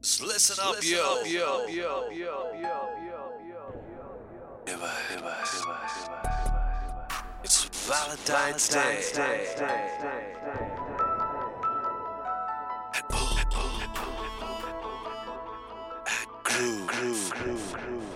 Listen up, yo. It's Valentine's Day. At Groove.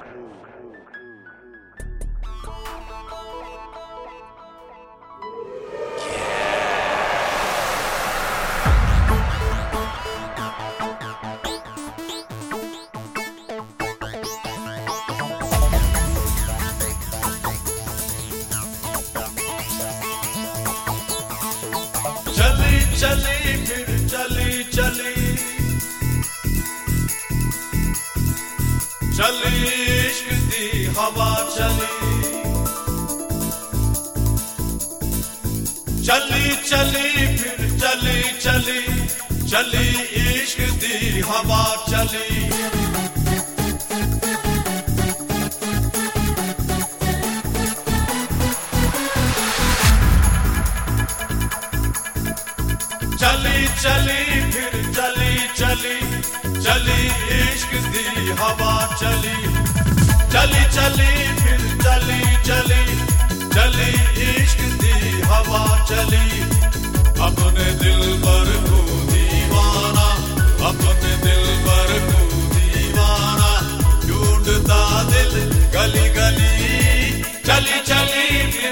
चली फिर चली इश्क दी हवा चली फिर चली इश्क दी हवा चली चली फिर चली इश्क दी हवा चली फिर चली इश्क दी हवा चली अपने दिल पर को दीवाना ढूंढता दिल गली चली फिर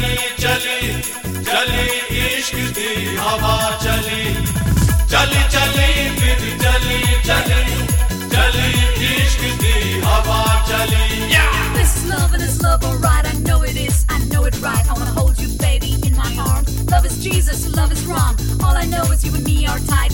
चली इश्क दी हवा चली फिर चली इश्क दी हवा चली. This is love, alright. I know it is, I know it right. I wanna hold you, baby, in my arms. Love is Jesus, love is wrong. All I know is you and me are tied.